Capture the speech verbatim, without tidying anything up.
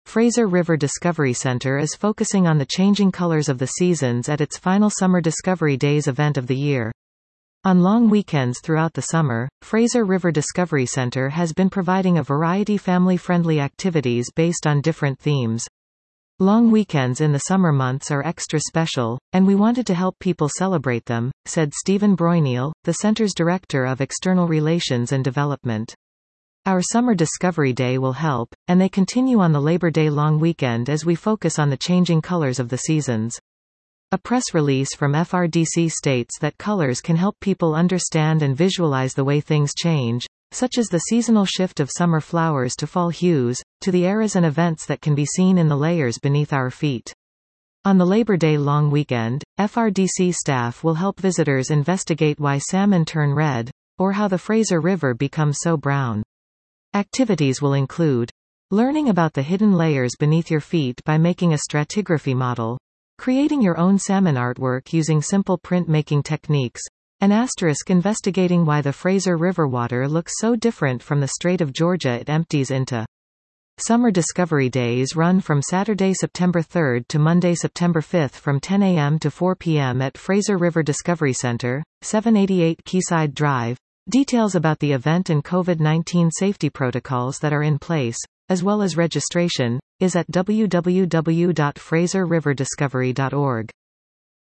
Fraser River Discovery Center is focusing on the changing colors of the seasons at its final Summer Discovery Days event of the year. On long weekends throughout the summer, Fraser River Discovery Center has been providing a variety family-friendly activities based on different themes. Long weekends in the summer months are extra special, and we wanted to help people celebrate them, said Stephen Broyniel, the center's Director of External Relations and Development. Our Summer Discovery Day will help, and they continue on the Labor Day long weekend as we focus on the changing colors of the seasons. A press release from F R D C states that colors can help people understand and visualize the way things change, such as the seasonal shift of summer flowers to fall hues, to the eras and events that can be seen in the layers beneath our feet. On the Labor Day long weekend, F R D C staff will help visitors investigate why salmon turn red, or how the Fraser River becomes so brown. Activities will include learning about the hidden layers beneath your feet by making a stratigraphy model, creating your own salmon artwork using simple printmaking techniques, an asterisk investigating why the Fraser River water looks so different from the Strait of Georgia it empties into. Summer Discovery Days run from Saturday, September third to Monday, September fifth from ten a m to four p m at Fraser River Discovery Center, seven eighty-eight Quayside Drive. Details about the event and COVID nineteen safety protocols that are in place, as well as registration, is at w w w dot fraser river discovery dot org.